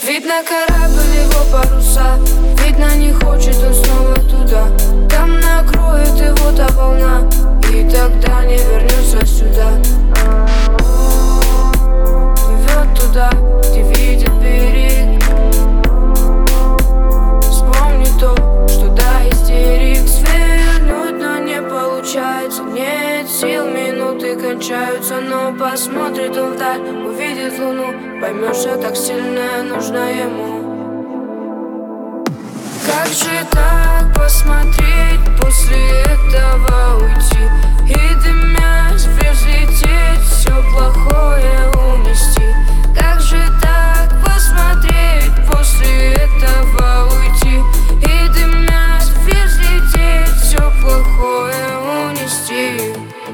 Видно корабль, его паруса. Видно, не хочет он снова туда. Там накроет его та волна, и тогда не вернется сюда. Плывет туда, где видит берег. Вспомни то, что до истерик. Свернуть, но не получается. Нет сил, минуты кончаются. Но посмотрит он вдаль, увидит луну, поймешь, что так сильно нужна ему. Как же так посмотреть, после этого уйти и дымясь взлететь, все плохое унести? Как же так посмотреть, после этого уйти и дымясь взлететь, все плохое унести?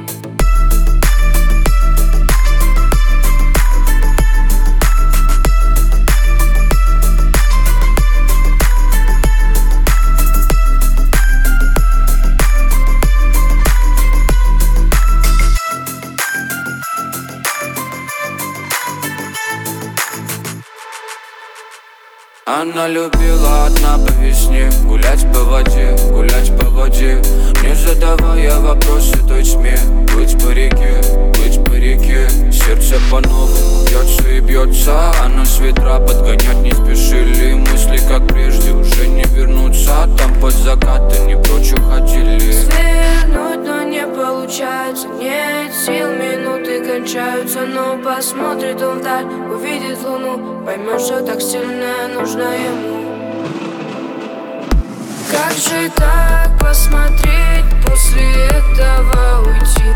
Она любила одна по весне гулять по воде, гулять по воде, не задавая вопросы той тьме. Плыть по реке, плыть по реке. Сердце по-новому бьется и бьется, а нас ветра подгонять не спешили. Мысли как прежде уже не вернутся, там под закатом не прочь уходили. Свернуть, но не получается. Нет сил, минуты кончаются. Но посмотрит он вдаль, увидит луну, поймешь, что так сильно нужна ему. Как же так посмотреть, после этого уйти